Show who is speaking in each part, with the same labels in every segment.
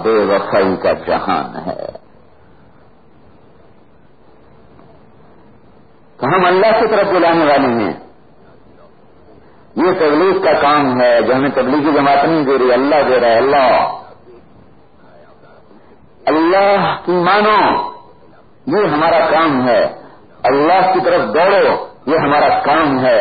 Speaker 1: بے وفائی کا جہان ہے. تو ہم اللہ کی طرف بلانے والے ہیں. یہ تبلیغ کا کام ہے جو ہمیں تبلیغی جماعت نہیں دے رہی، اللہ دے رہا ہے. اللہ کی مانو، یہ ہمارا کام ہے. اللہ کی طرف دوڑو، یہ ہمارا کام ہے.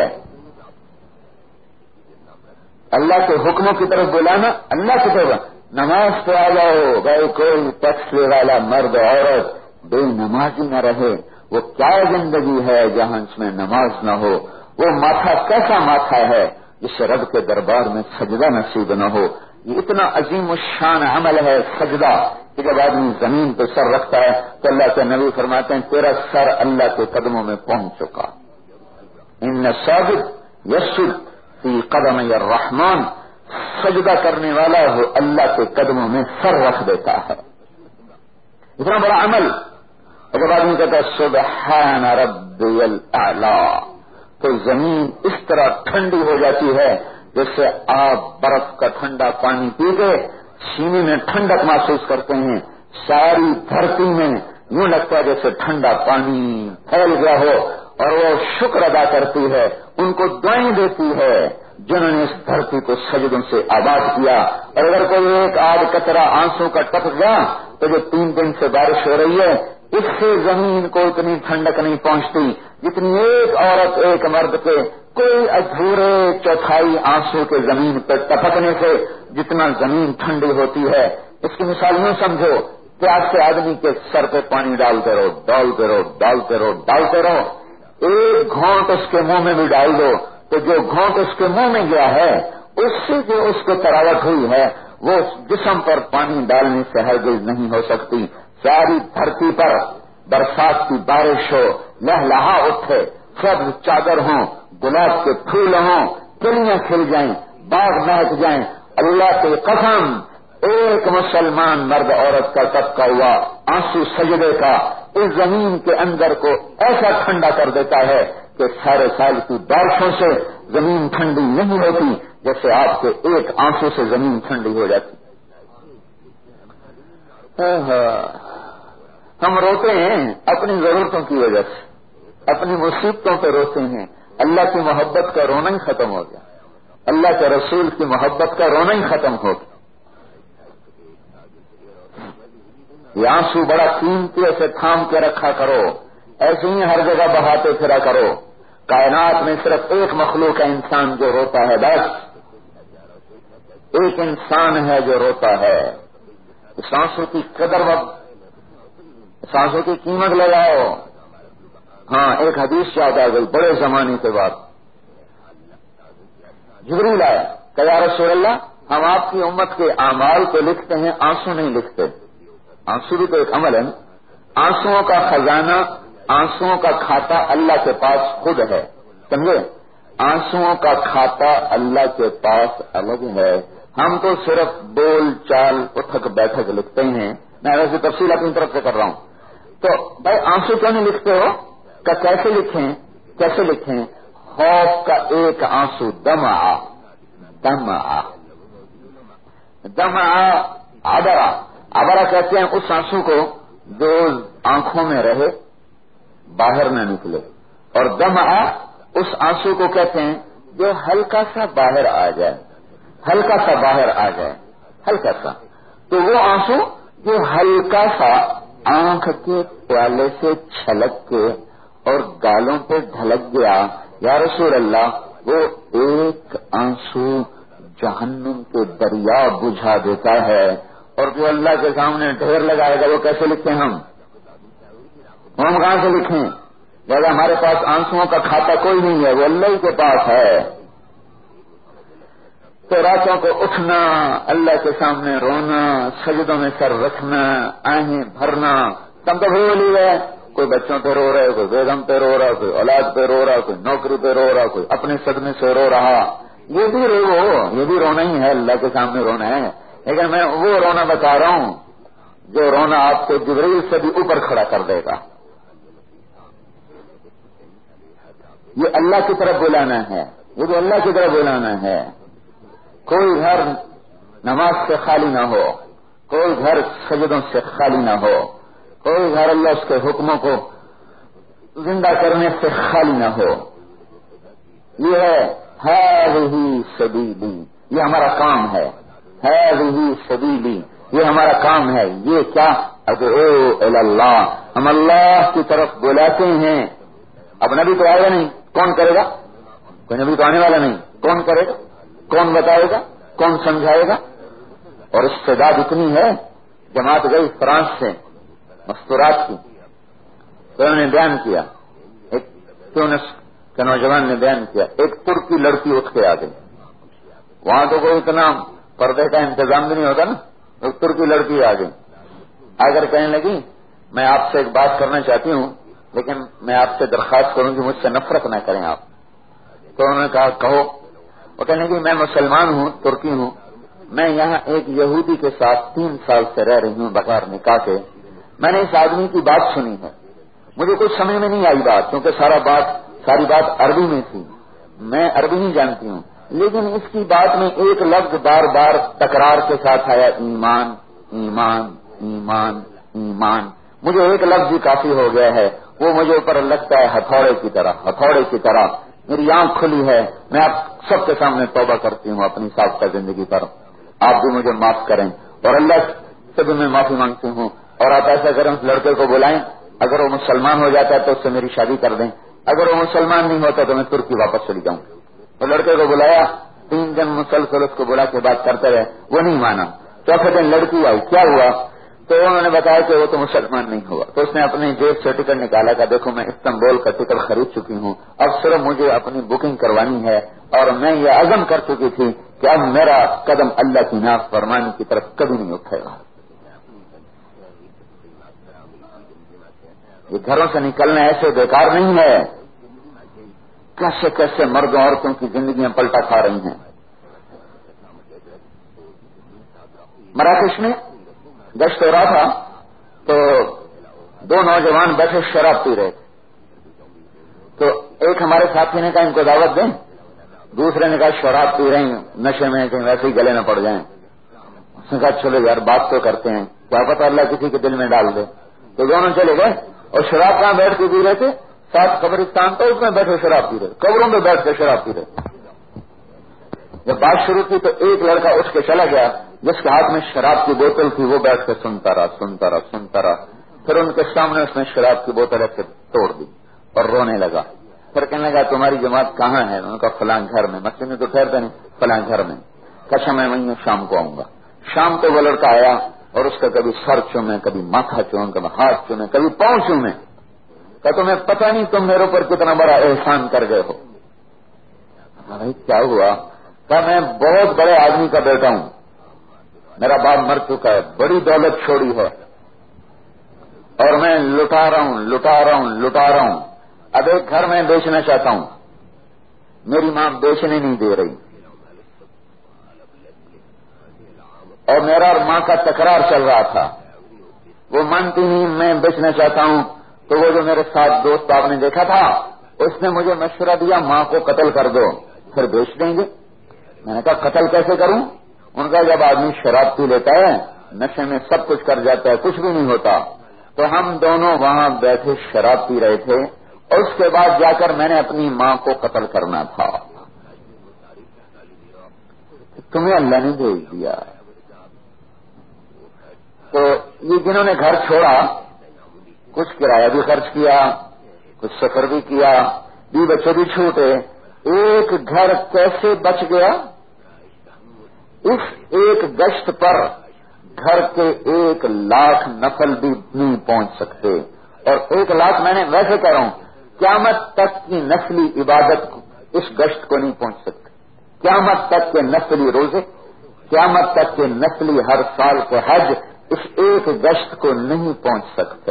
Speaker 1: اللہ کے حکموں کی طرف بلانا، اللہ کی طرف. نماز پہ آ جاؤ بھائی، کوئی ٹیکس والا مرد عورت بے نمازی نہ رہے. وہ کیا زندگی ہے جہاں اس میں نماز نہ ہو؟ وہ ماتھا کیسا ماتھا ہے جس سے رب کے دربار میں سجدہ نصیب نہ ہو؟ یہ اتنا عظیم الشان عمل ہے سجدہ کہ جب آدمی زمین پہ سر رکھتا ہے تو اللہ کے نبی فرماتے ہیں تیرا سر اللہ کے قدموں میں پہنچ چکا. ان الساجد یسجد فی قدم الرحمن، سجدہ کرنے والا ہو اللہ کے قدموں میں سر رکھ دیتا ہے. اتنا بڑا عمل. جب آدمی کہتا ہے سبحان ربی الاعلی، تو زمین اس طرح ٹھنڈی ہو جاتی ہے جیسے آپ برف کا ٹھنڈا پانی پی کے سینے میں ٹھنڈک محسوس کرتے ہیں. ساری دھرتی میں یوں لگتا ہے جیسے ٹھنڈا پانی پھیل گیا ہو، اور وہ شکر ادا کرتی ہے، ان کو دعائیں دیتی ہے جنہوں نے اس دھرتی کو سجدوں سے آباد کیا. اور اگر کوئی ایک آدھ قطرہ آنسو کا ٹپک گیا تو جو 3 دن سے بارش ہو رہی ہے اس سے زمین کو اتنی ٹھنڈک نہیں پہنچتی جتنی ایک عورت ایک مرد کے کوئی ادھورے چوتھائی آنسو کے زمین پر ٹپکنے سے جتنا زمین ٹھنڈی ہوتی ہے. اس کی مثال یوں سمجھو کہ آپ سے آدمی کے سر پہ پانی ڈالتے رہو، ڈالتے رہو، ڈالتے رہو، ڈالتے رہو. ایک گھونٹ اس کے منہ میں بھی ڈال دو تو جو گھونٹ اس کے منہ میں گیا ہے اس سے جو اس کو تراوٹ ہوئی ہے وہ جسم پر پانی ڈالنے سے ہرگز نہیں ہو سکتی. ساری دھرتی پر برسات کی بارش ہو، لہلہا اٹھے، سبز چادر ہوں، گلاب کے پھول ہوں، کلیاں کھل جائیں، باغ مہک جائیں، اللہ کی قسم ایک مسلمان مرد عورت کا طبقہ ہوا آنسو سجدے کا اس زمین کے اندر کو ایسا ٹھنڈا کر دیتا ہے کہ سارے سال کی بارشوں سے زمین ٹھنڈی نہیں ہوتی جیسے آپ کے ایک آنسو سے زمین ٹھنڈی ہو جاتی. ہم روتے ہیں اپنی ضرورتوں کی وجہ سے، اپنی مصیبتوں پہ روتے ہیں. اللہ کی محبت کا رونا ہی ختم ہو گیا، اللہ کے رسول کی محبت کا رونا ہی ختم ہو گیا. یہ آنسو بڑا قیمتی، ایسے تھام کے رکھا کرو، ایسے ہی ہر جگہ بہاتے پھرا کرو. کائنات میں صرف ایک مخلوق ہے انسان جو روتا ہے، بس ایک انسان ہے جو روتا ہے. اس آنسو کی قدر اس آنسو کی قیمت لگاؤ. ہاں ایک حدیث یاد آ گئی بڑے زمانے کے بعد. جبریل آیا کہ یا رسول اللہ ہم آپ کی امت کے اعمال کو لکھتے ہیں، آنسو نہیں لکھتے. آنسو بھی تو ایک عمل ہے. آنسوؤں کا خزانہ، آنسوؤں کا کھاتا اللہ کے پاس خود ہے، سمجھے؟ آنسوؤں کا کھاتا اللہ کے پاس الگ ہے. ہم تو صرف بول چال اٹھک بیٹھک لکھتے ہیں. میں ویسے تفصیل اپنی طرف سے کر رہا ہوں. تو بھائی آنسو کیوں نہیں لکھتے ہو؟ کہ کیسے لکھیں؟ کیسے لکھیں؟ خوف کا ایک آنسو دمع عبرہ کہتے ہیں اس آنسو کو جو آنکھوں میں رہے باہر نہ نکلے، اور دمع اس آنسو کو کہتے ہیں جو ہلکا سا باہر آ جائے، ہلکا سا باہر آ جائے، ہلکا سا. تو وہ آنسو جو ہلکا سا آنکھ کے پیالے سے چھلک کے اور گالوں پہ ڈھلک گیا، یا رسول اللہ وہ ایک آنسو جہنم کے دریا بجھا دیتا ہے. اور جو اللہ کے سامنے ڈھیر لگائے گا وہ کیسے لکھیں ہم کہاں سے لکھیں؟ لہٰذا ہمارے پاس آنسوؤں کا کھاتا کوئی نہیں ہے، وہ اللہ ہی کے پاس ہے. تو راتوں کو اٹھنا، اللہ کے سامنے رونا، سجدوں میں سر رکھنا، آہیں بھرنا. تم تو بھول ہی گئے، کوئی بچوں پہ رو رہا ہے، کوئی بیگم پہ رو رہا، کوئی اولاد پہ رو رہا، کوئی نوکری پہ رو رہا، کوئی اپنے صدمے سے رو رہا. یہ بھی رونا ہی ہے، اللہ کے سامنے رونا ہے. لیکن میں وہ رونا بتا رہا ہوں جو رونا آپ کو جبریل سے بھی اوپر کھڑا کر دے گا. یہ اللہ کی طرف بلانا ہے، یہ بھی اللہ کی طرف بلانا ہے. کوئی گھر نماز سے خالی نہ ہو، کوئی گھر سجدوں سے خالی نہ ہو، کوئی گھر اللہ اس کے حکموں کو زندہ کرنے سے خالی نہ ہو. یہ ہے ہذہ سبیلی، یہ ہمارا کام ہے. ہذہ سبیلی، یہ ہمارا کام ہے. یہ کیا؟ ادعو الی اللہ، ہم اللہ کی طرف بلاتے ہیں. اب نبی تو آئے گا نہیں، کون کرے گا؟ کوئی نبی تو آنے والا نہیں، کون کرے گا؟ کون بتائے گا؟ کون سمجھائے گا؟ اور استعداد اتنی ہے، جماعت گئی فرانس سے مستورات کی، تو انہوں نے بیان کیا، ایک تونس کے نوجوان نے بیان کیا، ایک ترکی لڑکی اٹھ کے آ گئی. وہاں تو کوئی اتنا پردے کا انتظام بھی نہیں ہوتا نا، ایک ترکی لڑکی آ گئی، آ کر کہنے لگی میں آپ سے ایک بات کرنا چاہتی ہوں، لیکن میں آپ سے درخواست کروں کہ مجھ سے نفرت نہ کریں آپ. تو انہوں نے کہا کہو. وہ کہنے لگی میں مسلمان ہوں، ترکی ہوں، میں یہاں ایک یہودی کے ساتھ 3 سال سے رہ رہی ہوں بغیر نکاح کے. میں نے اس آدمی کی بات سنی ہے، مجھے کچھ سمجھ میں نہیں آئی بات، کیونکہ ساری بات عربی میں تھی، میں عربی نہیں جانتی ہوں، لیکن اس کی بات میں ایک لفظ بار بار تکرار کے ساتھ آیا، ایمان ایمان ایمان ایمان. مجھے ایک لفظ ہی کافی ہو گیا ہے، وہ مجھے اوپر لگتا ہے ہتھوڑے کی طرح. میری آنکھ کھلی ہے، میں آپ سب کے سامنے توبہ کرتی ہوں اپنی سابقہ زندگی پر، آپ بھی مجھے معاف کریں اور اللہ سے بھی میں معافی مانگتی ہوں. اور آپ ایسا کریں اس لڑکے کو بلائیں، اگر وہ مسلمان ہو جاتا ہے تو اس سے میری شادی کر دیں، اگر وہ مسلمان نہیں ہوتا تو میں ترکی واپس چلی جاؤں. تو لڑکے کو بلایا، 3 دن مسلسل اس کو بلا کے بات کرتے رہے، وہ نہیں مانا. چوتھے دن لڑکی آئی، کیا ہوا؟ تو انہوں نے بتایا کہ وہ تو مسلمان نہیں ہوا. تو اس نے اپنی جیب سے ٹکٹ نکالا کہ دیکھو میں استنبول کا ٹکٹ خرید چکی ہوں، اب صرف مجھے اپنی بکنگ کروانی ہے، اور میں یہ عزم کر چکی تھی کہ اب میرا قدم اللہ کی نافرمانی کی طرف کبھی نہیں اٹھے گا. یہ گھروں سے نکلنا ایسے بیکار نہیں ہے. کیسے کیسے مردوں عورتوں کی زندگیاں پلٹا کھا رہی ہیں. مراکش میں گشت ہو رہا تھا تو 2 نوجوان بیٹھے شراب پی رہے تھے. تو ایک ہمارے ساتھی نے کہا ان کو دعوت دیں، دوسرے نے کہا شراب پی رہے ہیں نشے میں کہیں ویسے ہی گلے نہ پڑ جائیں. اس نے کہا چلو یار بات تو کرتے ہیں، کیا پتہ اللہ کسی کے دل میں ڈال دے. تو دونوں چلے گئے اور شراب کہاں بیٹھ کے پی رہے تھے؟ ساتھ قبرستان تو اس میں بیٹھے شراب پی رہے، قبروں میں بیٹھ کے شراب پی رہے. جب بات شروع کی تو ایک لڑکا اٹھ کے چلا گیا، جس کے ہاتھ میں شراب کی بوتل تھی، وہ بیٹھ کے سنتا رہا. پھر ان کے سامنے اس نے شراب کی بوتل ایسے توڑ دی اور رونے لگا. پھر کہنے لگا تمہاری جماعت کہاں ہے؟ انہوں نے کہا فلاں گھر میں. مسجد میں تو ٹھہرتے نہیں، فلاں گھر میں. کہا میں وہیں شام کو آؤں گا. شام کو وہ لڑکا آیا اور اس کا کبھی سر چومے، کبھی ماتھا چومے، کبھی ہاتھ چومے، کبھی پاؤں چومے. کہ تمہیں پتہ نہیں تم میرے اوپر کتنا بڑا احسان کر گئے ہو. بھائی کیا ہوا؟ کہ میں بہت بڑے آدمی کا بیٹا ہوں، میرا باپ مر چکا ہے، بڑی دولت چھوڑی ہے، اور میں لٹا رہا ہوں. اب ایک گھر میں بیچنا چاہتا ہوں، میری ماں بیچنے نہیں دے رہی، اور میرا اور ماں کا تکرار چل رہا تھا، وہ مانتی نہیں میں بیچنا چاہتا ہوں. تو وہ جو میرے ساتھ دوست آپ نے دیکھا تھا، اس نے مجھے مشورہ دیا ماں کو قتل کر دو پھر بیچ دیں گے. میں نے کہا قتل کیسے کروں؟ ان کا جب آدمی شراب پی لیتا ہے، نشے میں سب کچھ کر جاتا ہے، کچھ بھی نہیں ہوتا. تو ہم دونوں وہاں بیٹھے شراب پی رہے تھے، اور اس کے بعد جا کر میں نے اپنی ماں کو قتل کرنا تھا. تمہیں اللہ نے بھیج دیا. تو یہ جنہوں نے گھر چھوڑا، کچھ کرایہ بھی خرچ کیا، کچھ سفر بھی کیا، بیوی بچے بھی چھوٹے، ایک گھر کیسے بچ گیا؟ اس ایک گشت پر گھر کے 1,00,000 نفل بھی نہیں پہنچ سکتے. اور 1,00,000 میں نے ویسے کہہ رہا ہوں، قیامت تک کی نسلی عبادت اس گشت کو نہیں پہنچ سکتے. قیامت تک کے نسلی روزے، قیامت تک کے نسلی ہر سال کے حج اس ایک گشت کو نہیں پہنچ سکتے.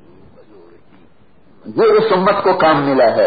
Speaker 1: یہ اس امت کو کام ملا ہے،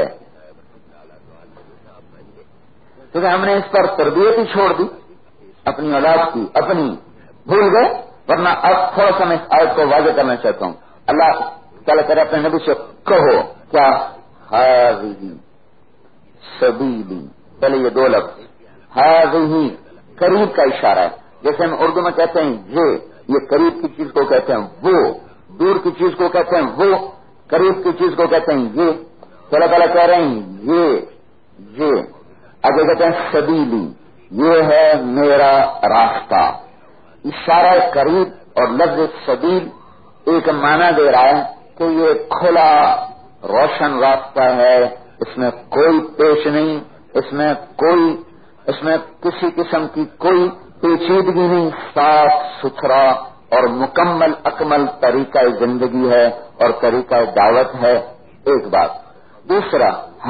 Speaker 1: کیونکہ ہم نے اس پر تربیت ہی چھوڑ دی اپنی اولاد کی، اپنی بھول گئے. ورنہ اب تھوڑا سا میں اس آیت کو واضح کرنا چاہتا ہوں. اللہ تعالیٰ کرے اپنے نبی سے کہو کیا ہذہ سبیلی، پہلے یہ 2 لفظ ہذہ قریب کا اشارہ ہے، جیسے ہم اردو میں کہتے ہیں یہ قریب کی چیز کو کہتے ہیں وہ، دور کی چیز کو کہتے ہیں وہ، قریب کی چیز کو کہتے ہیں یہ. تو اللہ تعالیٰ کہہ رہے ہیں یہ آگے کہتے ہیں سبیلی، یہ ہے میرا راستہ. اشارہ قریب اور لفظ سبیل ایک معنی دے رہا ہے کہ یہ کھلا روشن راستہ ہے، اس میں کوئی پیش نہیں، اس میں کسی قسم کی کوئی پیچیدگی نہیں، صاف ستھرا اور مکمل اکمل طریقہ زندگی ہے اور طریقہ دعوت ہے. ایک بات. دوسرا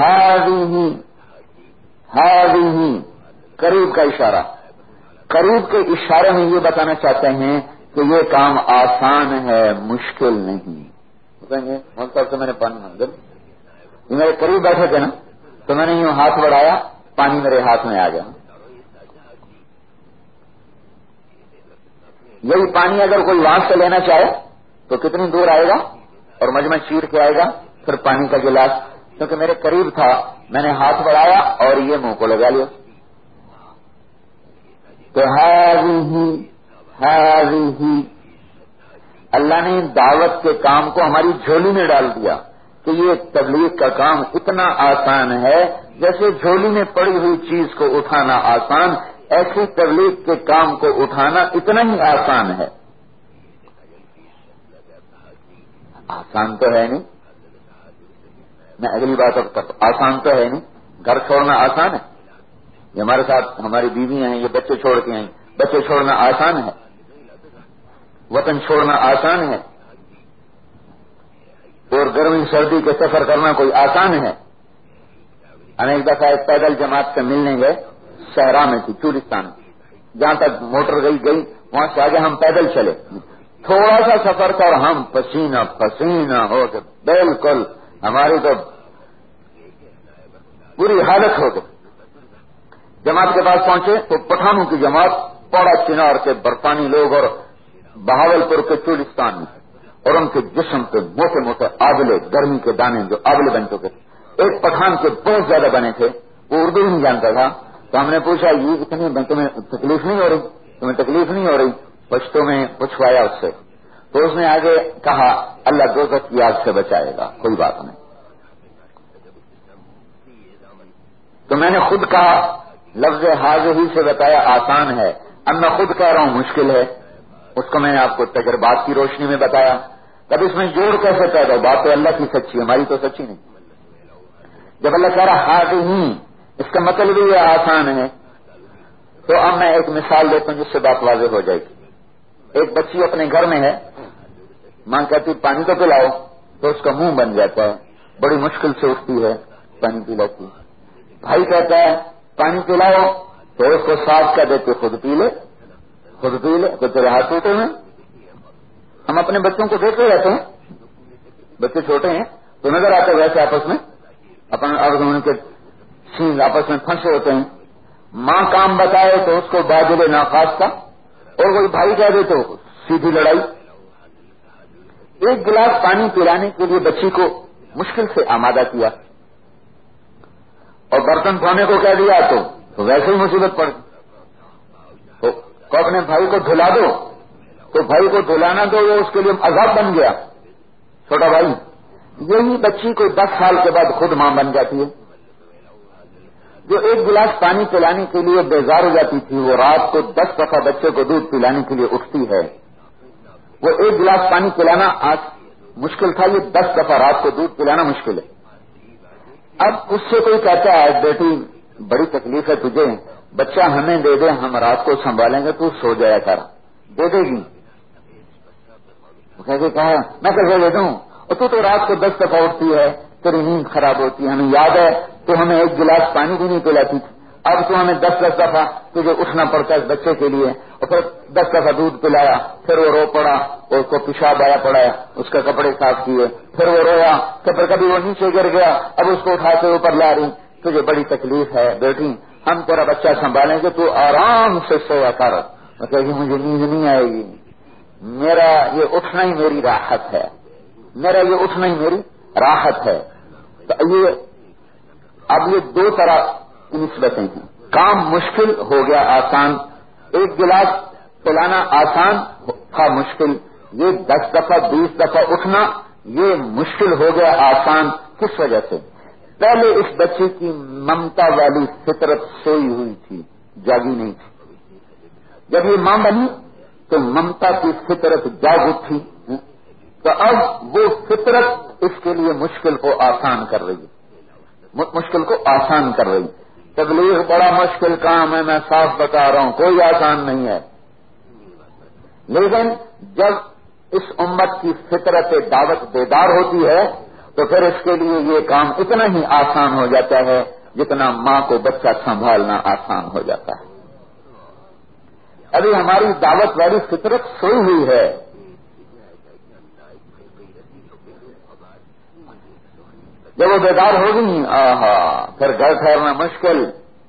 Speaker 1: ہی قریب کا اشارہ. قریب کے اشارے میں یہ بتانا چاہتے ہیں کہ یہ کام آسان ہے، مشکل نہیں. مول صاحب سے میں نے پانی مانگا، یہ میرے قریب بیٹھے تھے نا، تو میں نے یوں ہاتھ بڑھایا، پانی میرے ہاتھ میں آ گیا. یہی پانی اگر کوئی وہاں سے لینا چاہے تو کتنی دور آئے گا اور مجمع چیر کے آئے گا پھر پانی کا گلاس، کیونکہ میرے قریب تھا، میں نے ہاتھ بڑھایا اور یہ منہ کو لگا لیا. تو ہی اللہ نے دعوت کے کام کو ہماری جھولی میں ڈال دیا کہ یہ تبلیغ کا کام اتنا آسان ہے جیسے جھولی میں پڑی ہوئی چیز کو اٹھانا آسان، ایسی تبلیغ کے کام کو اٹھانا اتنا ہی آسان ہے. آسان تو ہے نہیں، میں اگلی بات اب تک آسان تو ہے نہیں. گھر چھوڑنا آسان ہے؟ یہ ہمارے ساتھ ہماری بیویاں ہیں، یہ بچے چھوڑ کے آئیں، بچے چھوڑنا آسان ہے؟ وطن چھوڑنا آسان ہے؟ اور گرمی سردی کے سفر کرنا کوئی آسان ہے؟ ہم ایک دفعہ ایک پیدل جماعت سے ملنے گئے، صحرا میں تھی، چولستان، جہاں تک موٹر گئی وہاں سے آگے ہم پیدل چلے. تھوڑا سا سفر تھا اور ہم پسینہ پسینہ ہو کے بالکل ہماری تو بری حالت ہو گئی. جماعت کے پاس پہنچے تو پٹھانوں کی جماعت، پوڑا چنار کے برطانوی لوگ اور بہاولپور کے چولستان میں، اور ان کے جسم پہ موٹے موٹے آبلے، گرمی کے دانے جو آبلے بن چکے. ایک پٹھان کے بہت زیادہ بنے تھے، وہ اردو ہی نہیں جانتا تھا. تو ہم نے پوچھا یہ اتنی تمہیں تکلیف نہیں ہو رہی، تمہیں تکلیف نہیں ہو رہی؟ پشتو میں پوچھوایا اس سے، تو اس نے آگے کہا اللہ دوزخ کی آگ سے بچائے گا، کوئی بات نہیں. تو میں نے خود کہا، لفظ حاضر ہی سے بتایا آسان ہے، اب میں خود کہہ رہا ہوں مشکل ہے. اس کو میں نے آپ کو تجربات کی روشنی میں بتایا. تب اس میں جوڑ کیسے پیدا ہو؟ بات تو اللہ کی سچی، ہماری تو سچی نہیں. جب اللہ کہہ رہا حاضر ہی، اس کا مطلب یہ آسان ہے. تو اب میں ایک مثال دیتا ہوں جس سے بات واضح ہو جائے گی. ایک بچی اپنے گھر میں ہے، ماں کہتی پانی تو پلاؤ، تو اس کا منہ بن جاتا ہے، بڑی مشکل سے اٹھتی ہے، پانی پلاتی. بھائی کہتا ہے پانی پلاؤ، تو اس کو صاف کر دیتے خود پی لے تو تیرے ہاتھ ٹوٹے ہوئے. ہم اپنے بچوں کو دیکھتے رہتے ہیں، بچے چھوٹے ہیں تو نظر آتے ویسے آپس میں ان کے سینگ آپس میں پھنسے ہوتے ہیں. ماں کام بتائے تو اس کو باجلے ناخواستہ، اور کوئی بھائی کہہ دے تو سیدھی لڑائی. ایک گلاس پانی پلانے کے لیے بچی کو مشکل سے آمادہ کیا اور برتن دھونے کو کہہ دیا تو ویسے ہی مصیبت پڑ. تو اپنے بھائی کو دھلا دو، تو بھائی کو دھلانا دو، وہ اس کے لیے عذاب بن گیا، چھوٹا بھائی. یہی بچی کو 10 سال کے بعد خود ماں بن جاتی ہے. جو ایک گلاس پانی پلانے کے لیے بیزار ہو جاتی تھی، وہ رات کو 10 دفعہ بچے کو دودھ پلانے کے لیے اٹھتی ہے. وہ ایک گلاس پانی پلانا آج مشکل تھا، یہ 10 دفعہ رات کو دودھ پلانا مشکل ہے. اب اس سے کوئی کہتا ہے بیٹی بڑی تکلیف ہے تجھے، بچہ ہمیں دے دے، ہم رات کو سنبھالیں گے، تو سو جایا کر. دے دے گی؟ وہ کہہ کے کہا میں کیسے دے دوں، اور تو رات کو 10 دفعہ اٹھتی ہے، تیری نیند خراب ہوتی ہے، ہمیں یاد ہے تو ہمیں ایک گلاس پانی بھی نہیں پلاتی تھی، اب تو ہمیں 10 دفعہ تجھے اٹھنا پڑتا ہے اس بچے کے لیے. اور پھر 10 دفعہ دودھ پلایا، پھر وہ رو پڑا، اور اس کو پیشاب آیا پڑا، اس کا کپڑے صاف کیے، پھر وہ رویا، پھر کبھی وہ نیچے گر گیا، اب اس کو اٹھا کے اوپر لا رہی. تجھے بڑی تکلیف ہے بیٹی، ہم تیرا بچہ سنبھالیں گے، تو آرام سے سویا کر. میں کہے گی مجھے نیند نہیں آئے گی، میرا یہ اٹھنا ہی میری راحت ہے، میرا یہ اٹھنا ہی میری راحت ہے. تو یہ اب یہ 2 طرح کی نسبتیں ہیں. کام مشکل ہو گیا آسان. ایک گلاس پلانا آسان تھا مشکل، یہ 10 دفعہ 20 دفعہ اٹھنا یہ مشکل ہو گیا آسان. کس وجہ سے؟ پہلے اس بچے کی ممتا والی فطرت سوئی ہوئی تھی، جاگی نہیں تھی. جب یہ ماں بنی تو ممتا کی فطرت جاگ اٹھی، تو اب وہ فطرت اس کے لیے مشکل کو آسان کر رہی ہے، مشکل کو آسان کر رہی. تبلیغ بڑا مشکل کام ہے، میں صاف بتا رہا ہوں، کوئی آسان نہیں ہے. لیکن جب اس امت کی فطرت دعوت بیدار ہوتی ہے تو پھر اس کے لیے یہ کام اتنا ہی آسان ہو جاتا ہے جتنا ماں کو بچہ سنبھالنا آسان ہو جاتا ہے. ابھی ہماری دعوت والی فطرت سوئی ہوئی ہے. جب وہ بیدار ہو گئی پھر گھر ٹھہرنا مشکل،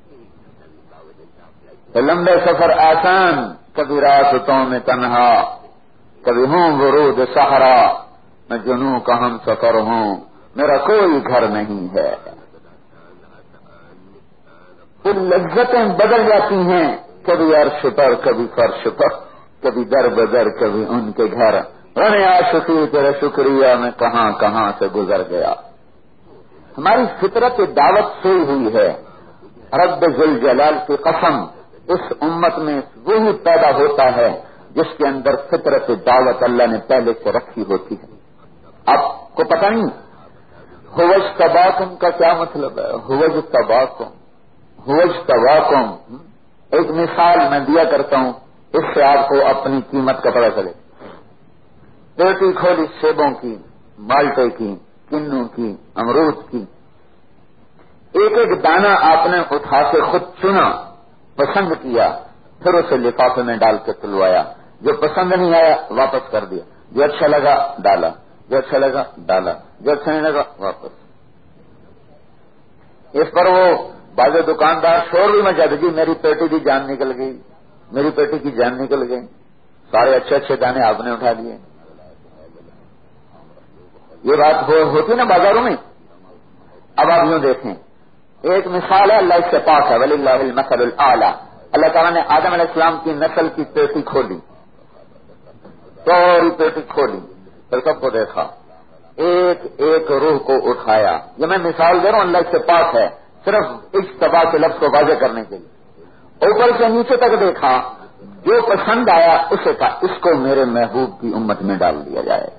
Speaker 1: تو لمبے سفر آسان، کبھی راستوں میں تنہا، کبھی ہوں ورود صحرا، میں جنوں کا ہم سفر ہوں، میرا کوئی گھر نہیں ہے. پھر لذتیں بدل جاتی ہیں، کبھی عرش پر کبھی فرش پر، کبھی در بدر کبھی ان کے گھر. رنے عاشقی تیرے شکریہ میں کہاں کہاں سے گزر گیا. ہماری فطرت دعوت سوئی ہوئی ہے. رب ذوالجلال کی قسم، اس امت میں وہی پیدا ہوتا ہے جس کے اندر فطرت دعوت اللہ نے پہلے سے رکھی ہوتی ہے. آپ کو پتہ نہیں ہوج تباکم کا کیا مطلب ہے؟ ہوج تباکم، ہوج تباکم ایک مثال میں دیا کرتا ہوں، اس سے آپ کو اپنی قیمت کا پتہ چلے. پیٹی کھولی سیبوں کی، مالٹے کی، کنوں کی، امرود کی، ایک ایک دانہ آپ نے اٹھا کے خود چنا، پسند کیا، پھر اسے لفافے میں ڈال کے تلوایا. جو پسند نہیں آیا واپس کر دیا، جو اچھا لگا ڈالا، جو اچھا لگا ڈالا، جو اچھا نہیں لگا واپس. اس پر وہ بعض دکاندار شور بھی مچا دے، جی میری پیٹی کی جان نکل گئی، میری پیٹی کی جان نکل گئی، سارے اچھے اچھے دانے آپ نے اٹھا لیے. یہ بات ہوتی نا بازاروں میں. اب آپ یوں دیکھیں، ایک مثال ہے، اللہ اس سے پاک ہے، وللہ المثل الاعلی. اللہ تعالیٰ نے آدم علیہ السلام کی نسل کی پیٹی کھولی، ساری پیٹی کھولی، پھر سب کو دیکھا، ایک ایک روح کو اٹھایا. یہ میں مثال دے رہا ہوں، اللہ اس سے پاک ہے، صرف اجتباء کے لفظ کو واضح کرنے کے لیے. اوپر سے نیچے تک دیکھا، جو پسند آیا اسے کہا اس کو میرے محبوب کی امت میں ڈال دیا جائے،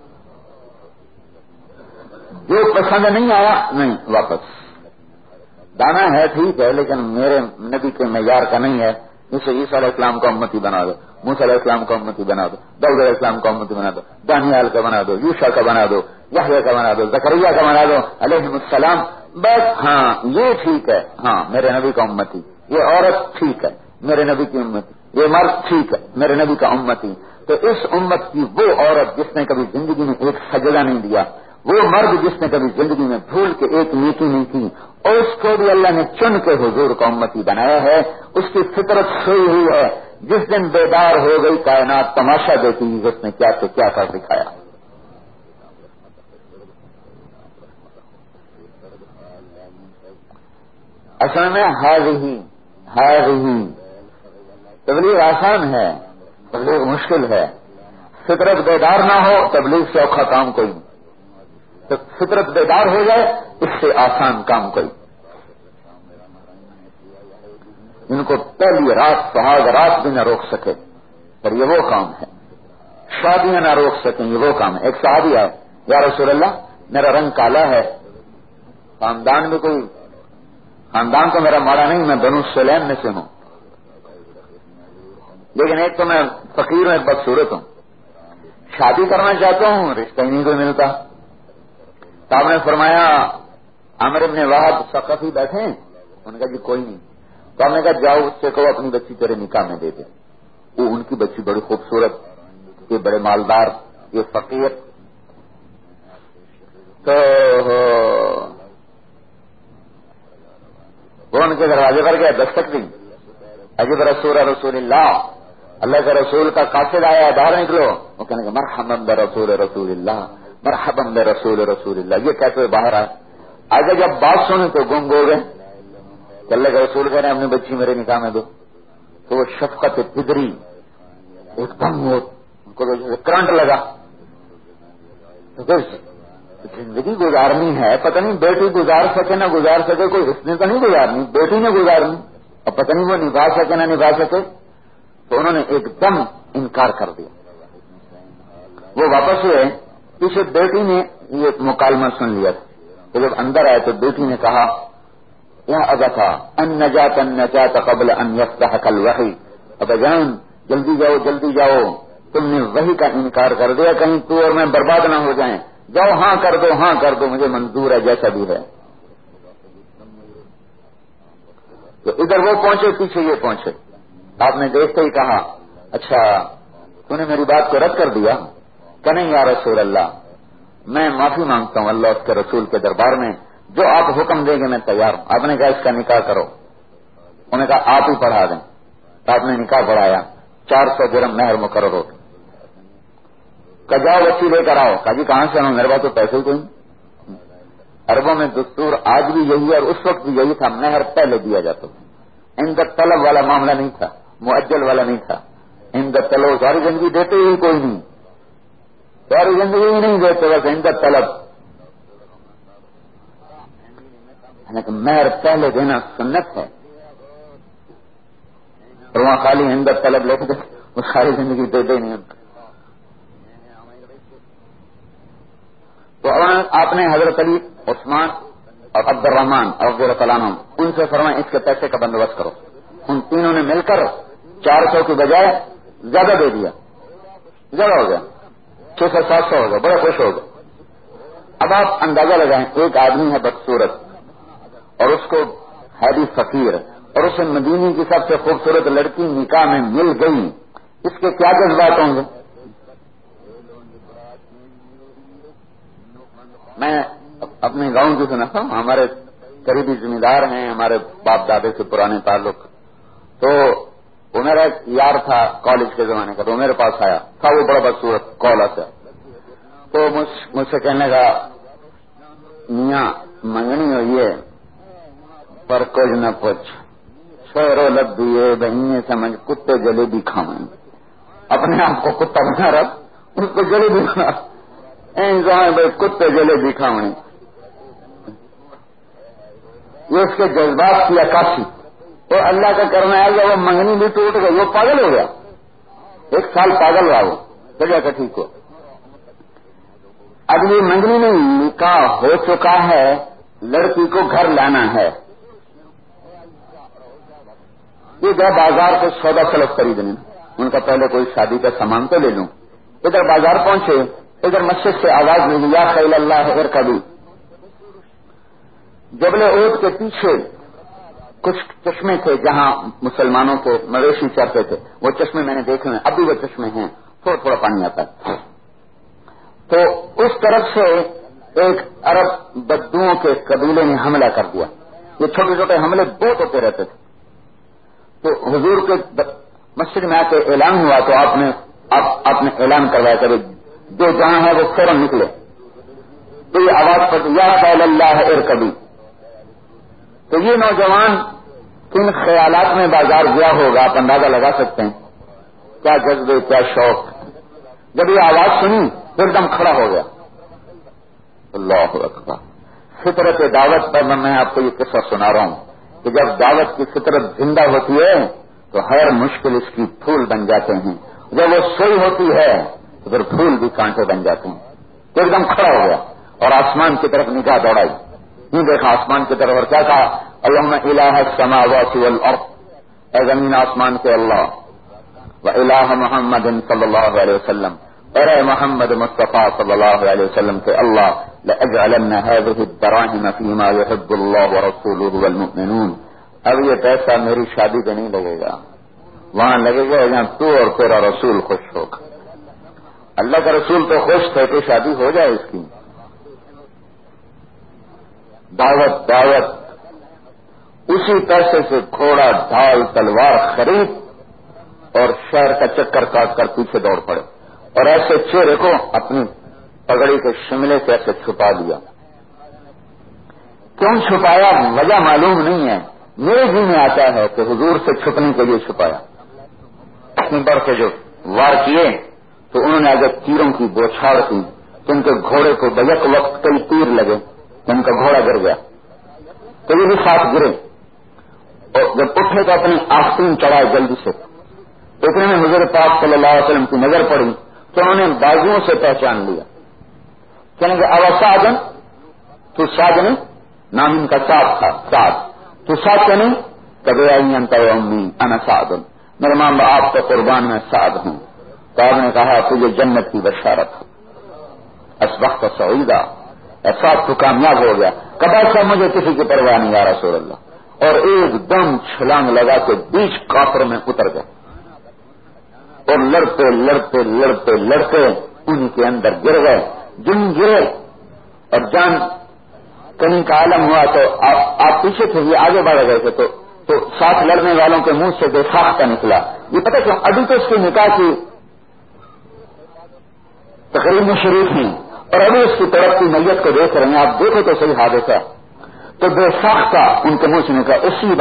Speaker 1: جو پسند نہیں آیا نہیں واپس. دانا ہے ٹھیک ہے لیکن میرے نبی کے معیار کا نہیں ہے، اسے عیسیٰ علیہ السلام کا امتی بنا دو، موسیٰ علیہ السلام کا امتی بنا دو، داؤد علیہ السلام کا امتی بنا دو، دانیال کا بنا دو، یوشع کا بنا دو، یحییٰ کا بنا دو، زکریا کا بنا دو علیہ السلام. بس ہاں یہ ٹھیک ہے، ہاں میرے نبی کا امتی، یہ عورت ٹھیک ہے میرے نبی کی امتی، یہ مرد ٹھیک ہے میرے نبی کا امتی. تو اس امت کی وہ عورت جس نے کبھی زندگی میں ایک سجدہ نہیں دیا، وہ مرد جس نے کبھی زندگی میں بھول کے ایک نیکی نہیں کی، اور اس کو بھی اللہ نے چن کے حضور کا امتی بنایا ہے. اس کی فطرت سوئی ہوئی ہے. جس دن بیدار ہو گئی کائنات تماشا دیکھی اس نے کیا سے کیا کر دکھایا. اصل میں ہاضی تبلیغ آسان ہے، تبلیغ مشکل ہے. فطرت بیدار نہ ہو تبلیغ سے اوکھا کام کوئی نہیں. تو فطرت بیدار ہو جائے اس سے آسان کام کوئی. ان کو پہلی رات سہاگ رات بھی نہ روک سکے پر یہ وہ کام ہے، شادیاں نہ روک سکیں یہ وہ کام ہے. ایک صحابی آئے، یا رسول اللہ میرا رنگ کالا ہے، خاندان میں کوئی، خاندان تو میرا ماڑا نہیں، میں بنو سلیم میں سے ہوں، لیکن ایک تو میں فقیر ہوں، ایک بدصورت ہوں، شادی کرنا چاہتا ہوں رشتہ ہی نہیں کوئی ملتا. تو آپ نے فرمایا عامر ابن وہب ثقفی بیٹھے ہیں؟ انہوں نے کہا جی کوئی نہیں. تو ہم نے کہا جاؤ اس سے کہو اپنی بچی تیرے نکاح میں دے دے. وہ ان کی بچی بڑی خوبصورت، یہ بڑے مالدار، یہ فقیر. تو وہ ان کے دروازے پر گیا، دستک دی، عجب رسول اللہ، اللہ کے رسول کا قاصد آیا ہے باہر نکلو. وہ کہنے کا مرحبا برسول رسول اللہ، مرحبا برسول رسول اللہ، یہ کہتے ہوئے باہر آئے. آگے جب بات سنی تو گنگ ہو گئے. اللہ کے رسول کہہ رہے ہیں اپنی بچی میرے نکاح میں دو. تو وہ شفقت پدری ایک دم وہ کو تو کرنٹ لگا، تو پھر زندگی گزارنی ہے، پتہ نہیں بیٹی گزار سکے نہ گزار سکے، کوئی اس نے تو نہیں گزارنی، بیٹی نے گزارنی، اور پتہ نہیں وہ نبھا سکے نہ نبھا سکے. تو انہوں نے ایک دم انکار کر دیا. وہ واپس ہوئے، پیچھے بیٹی نے یہ مکالمہ سن لیا تھا. تو جب اندر آئے تو بیٹی نے کہا یا ابتا ان نجات قبل ان یفتحک الوحی، ابا جان جلدی جاؤ جلدی جاؤ، تم نے وحی کا انکار کر دیا، کہیں تو اور میں برباد نہ ہو جائیں، جاؤ ہاں کر دو ہاں کر دو، مجھے منظور ہے جیسا بھی ہے. تو ادھر وہ پہنچے پیچھے یہ پہنچے. آپ نے دیکھتے ہی کہا اچھا تو نے میری بات کو رد کر دیا کہ نہیں یا رسول اللہ، میں معافی مانگتا ہوں اللہ اس کے رسول کے دربار میں، جو آپ حکم دیں گے میں تیار ہوں. آپ نے کہا اس کا نکاح کرو. انہوں نے کہا آپ ہی پڑھا دیں. آپ نے نکاح پڑھایا، 400 درہم مہر مقرر ہو. کہ جاؤ بچی لے کر آؤ. کہا جی کہاں سے آؤں، میرے پاس تو پیسے ہی کوئی. عربوں میں دستور آج بھی یہی ہے اور اس وقت بھی یہی تھا، مہر پہلے دیا جاتا تھا. اندر طلب والا معاملہ نہیں تھا، مؤجل والا نہیں تھا. اندر طلب ساری زندگی دیتے ہی کوئی نہیں، ساری زندگی ہی نہیں دیتے، بس اندر طلب. مہر پہلے دینا سنت ہے، اور وہاں خالی اندر طلب لے کے وہ ساری زندگی دیتے نہیں. تو آپ نے حضرت علی، عثمان اور عبد الرحمان اور رضی اللہ تعالیٰ عنہ ان سے فرمائیں اس کے پیسے کا بندوبست کرو. ان تینوں نے مل کر 400 کی بجائے زیادہ دے دیا، زیادہ ہو گیا، 600-700 ہو گیا. بڑا خوش ہو گیا. اب آپ اندازہ لگائیں، ایک آدمی ہے بدصورت اور اس کو ہے بھی فقیر، اور اسے مدینے کی سب سے خوبصورت لڑکی نکاح میں مل گئی، اس کے کیا جذبات ہوں گے؟ میں اپنے گاؤں کی سنا تھا، ہمارے قریبی ذمہ دار ہیں، ہمارے باپ دادے سے پرانے تعلق. تو وہ میرا ایک یار تھا کالج کے زمانے کا، تو میرے پاس آیا تھا، وہ بڑا بدصورت کولا سے. تو مجھ سے کہنے لگا میاں منگنی ہوئی ہے پر کچھ نہ پوچھ، شہروں لگ دیے بہینے سمجھ کتے جلیبی کھاؤں. اپنے آپ کو کتا بنا رہا، اس کو جلیبی بنا بھائی کتے جلیبی کھاؤں. یہ اس کے جذبات کی عکاسی. تو اللہ کا کرنا ہے کہ وہ منگنی بھی ٹوٹ گئی، وہ پاگل ہو گیا، 1 سال پاگل رہا، وہ جگہ کا ٹھیک ہو. اب یہ منگنی میں نکاح ہو چکا ہے، لڑکی کو گھر لانا ہے. یہ گئے بازار سے سودا سلف خریدنے، ان کا پہلے کوئی شادی کا سامان تو لے لوں. ادھر بازار پہنچے، ادھر مسجد سے آواز ملی یا خیل اللہ ارکبی. جبل عہد کے پیچھے کچھ چشمے تھے جہاں مسلمانوں کے مویشی چرتے تھے، وہ چشمے میں نے دیکھے ہیں، اب بھی وہ چشمے ہیں، تھوڑا تھوڑا پانی آتا ہے. تو اس طرف سے ایک عرب بدوؤں کے قبیلے نے حملہ کر دیا. یہ چھوٹے چھوٹے حملے بہت ہوتے رہتے تھے. تو حضور کے مسجد میں آ کے اعلان ہوا، تو آپ نے اعلان کروایا کہ جو جہاں ہے وہ فوراً نکلے. تو یہ آواز پڑتی یا خیل اللہ ارکبی. تو یہ نوجوان کن خیالات میں بازار گیا ہوگا، آپ اندازہ لگا سکتے ہیں. کیا جذبے، کیا شوق. جب یہ آواز سنی تو ایک دم کھڑا ہو گیا. اللہ اکبر. فطرت دعوت پر میں آپ کو یہ قصہ سنا رہا ہوں کہ جب دعوت کی فطرت زندہ ہوتی ہے تو ہر مشکل اس کی پھول بن جاتے ہیں. جب وہ سوئی ہوتی ہے تو پھر پھول بھی کانٹے بن جاتے ہیں. تو ایک دم کھڑا ہو گیا اور آسمان کی طرف نگاہ دوڑائی. نہیں دیکھا آسمان کی طرف اور کیا کہا اللہم الہ السماوات والارض، اے زمین آسمان کے اللہ، و الہ محمد صلی اللہ علیہ وسلم، اے محمد مصطفیٰ صلی اللہ علیہ وسلم کے اللہ، لأجعلن هذه الدراهم فيما يحب الله ورسوله والمؤمنون. اب یہ پیسہ میری شادی پہ نہیں لگے گا، وہاں لگے گا جہاں تو اور تیرا رسول خوش ہوگا. اللہ کا رسول تو خوش تھے کہ شادی ہو جائے اس کی. دعوت اسی پیسے سے گھوڑا ڈھال تلوار خرید اور شہر کا چکر کاٹ کر پیچھے دوڑ پڑے اور ایسے چہرے کو اپنی پگڑی کے شملے سے ایسے چھپا دیا. کیوں چھپایا وجہ معلوم نہیں ہے، میرے جی میں آتا ہے کہ حضور سے چھپنے کے لیے چھپایا. بڑھ کے جو وار کیے تو انہوں نے اگر تیروں کی بوچھاڑ کی تو ان کے گھوڑے کو بیک وقت کئی تیر لگے تو ان کا گھوڑا گر گیا، تو یہ بھی ساتھ گرے، اور جب اٹھے تو اپنی آستین چڑھائے جلدی سے۔ اتنے میں حضور پاک صلی اللہ علیہ وسلم کی نظر پڑی تو انہوں نے بازوؤں سے پہچان لیا، کہنے کہ او سعدن، تو سعد نہیں، نام ان کا سعد تھا، سعد، تو سعد کیا نہیں، کبھی آئی انت و امی انا سعدن، میرے ماں باپ کے قربان میں سعد ہوں۔ تو آپ نے کہا تجھے جنت کی بشارت، اصبحت سعیدا، سعد تو کامیاب ہو گیا، کبھی ایسا مجھے کسی کی پرواہ نہیں یا رسول اللہ، اور ایک دم چھلانگ لگا کے بیچ کافروں میں اتر گئے اور لڑتے لڑتے لڑتے لڑتے ان کے اندر گر گئے، جن گرے اور جان کہیں کا عالم ہوا تو آپ پیچھے تھے، یہ آگے بڑھ گئے تھے، تو ساتھ لڑنے والوں کے منہ سے بے ساختہ نکلا، یہ پتہ کیوں؟ ابھی تو اس کی نکاح کی تقریب میں شریک ہیں اور ابھی اس کی طرف کی میت کو دیکھ رہے ہیں، آپ دیکھو تو صحیح حادثہ، تو بے ساختہ ان کے منہ سے نکلا اسی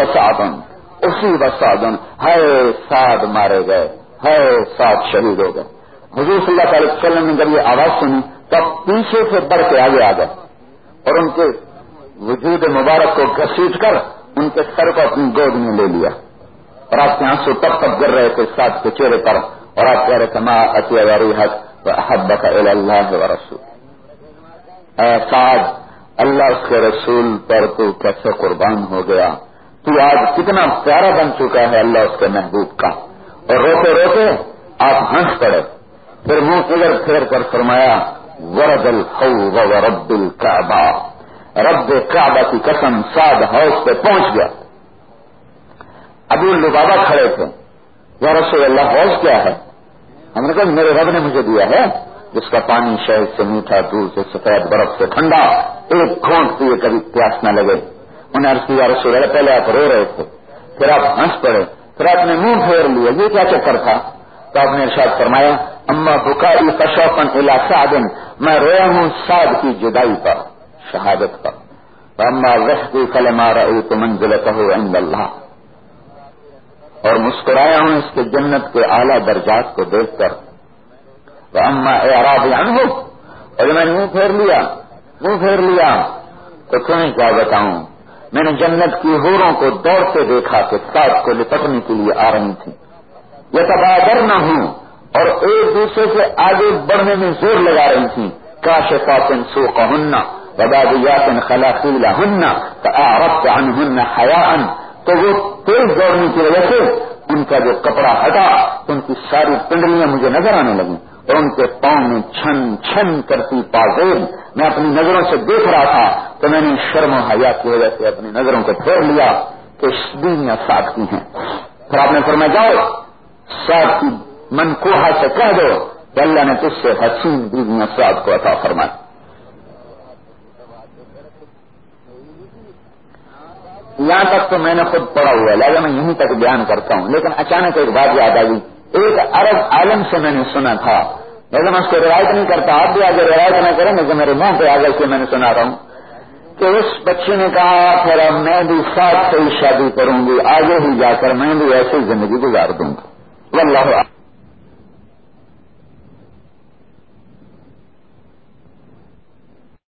Speaker 1: بسادن، ہے سعد مارے گئے، ہے سعد شہید ہو گئے۔ حضور صلی اللہ علیہ وسلم نے جب یہ آواز سنی تب پیچھے سے بڑھ کے آگے آ گئے اور ان کے وجود مبارک کو گھسیٹ کر ان کے سر کو اپنی گود میں لے لیا، اور آپ کے آنسو تب تک گر رہے تھے سعد کے چہرے پر، اور آپ کہہ رہے تھے ما اتی ریحک وحبک الی اللہ ورسول، اے سعد اللہ اس کے رسول پر تو کیسے قربان ہو گیا، تو آج کتنا پیارا بن چکا ہے اللہ اس کے محبوب کا۔ اور روتے روتے آپ ہنس پڑے، پھر منہ ادھر پھیر کر فرمایا ورد الحوض ورب الکعبہ، رب کعبہ کی قسم سعد حوض پہ پہنچ گیا۔ ابو لبابہ کھڑے تھے، یا رسول اللہ حوض کیا ہے؟ ہم نے کہا میرے رب نے مجھے دیا ہے، جس کا پانی شہد سے میٹھا، دودھ سے سفید، برف سے ٹھنڈا، ایک گھونٹ پیے کبھی پیاس نہ لگے۔ انہیں عرض کیا رسول اللہ، پہلے آپ رو رہے تھے، پھر آپ ہنس پڑے، پھر آپ نے منہ پھیر لیا، یہ کیا چکر تھا؟ تو آپ نے ارشاد فرمایا اما بکائی فشوقا الی سعد، میں رویا ہوں سعد کی جدائی پر، شہادت پر، اما ضحکی فلما رأیت منزلتہ عند اللہ، اور مسکرایا ہوں اس کے جنت کے اعلیٰ درجات کو دیکھ کر، اما اعراض عنہ، اور میں نے منہ پھیر لیا تو تمہیں کیا بتاؤں، میں نے جنت کی حوروں کو دوڑتے دیکھا کہ سعد کو لپٹنے کے لیے آ رہی تھی، یتبادرنہ ہوں، اور ایک دوسرے سے آگے بڑھنے میں زور لگا رہی تھی، کاشفات سوقہن وبادیات خلاخیلہن فاعرضت عنہن حیاء، تو وہ تیز دوڑنے کی وجہ سے ان کا جو کپڑا ہٹا تو ان کی ساری پنڈلیاں مجھے نظر آنے لگیں، اور ان کے پاؤں میں چھن چھن کرتی پازیب میں اپنی نظروں سے دیکھ رہا تھا، تو میں نے شرم و حیا کی وجہ سے اپنی نظروں کو پھیر لیا کہ بیویاں سعد کی ہیں۔ پھر آپ نے فرمایا جاؤ سعد کی منکوحہ سے کہہ دو کہ اللہ نے تجھ سے حسین بیویاں سعد کو عطا فرمائی۔ یہاں تک تو میں نے خود پڑھا ہوا ہے، لہٰذا میں یہیں تک بیان کرتا ہوں، لیکن اچانک ایک بات یاد آ گئی، ایک عرب عالم سے میں نے سنا تھا، لیکن میں اس کو روایت نہیں کرتا، آپ بھی آگے روایت نہ کریں لیکن میرے منہ پہ آگے سے میں نے سنا رہا ہوں کہ اس بچے نے کہا پھر اب میں بھی سعد سے ہی شادی کروں گی، آگے ہی جا کر میں بھی ایسی زندگی گزار دوں گی، واللہ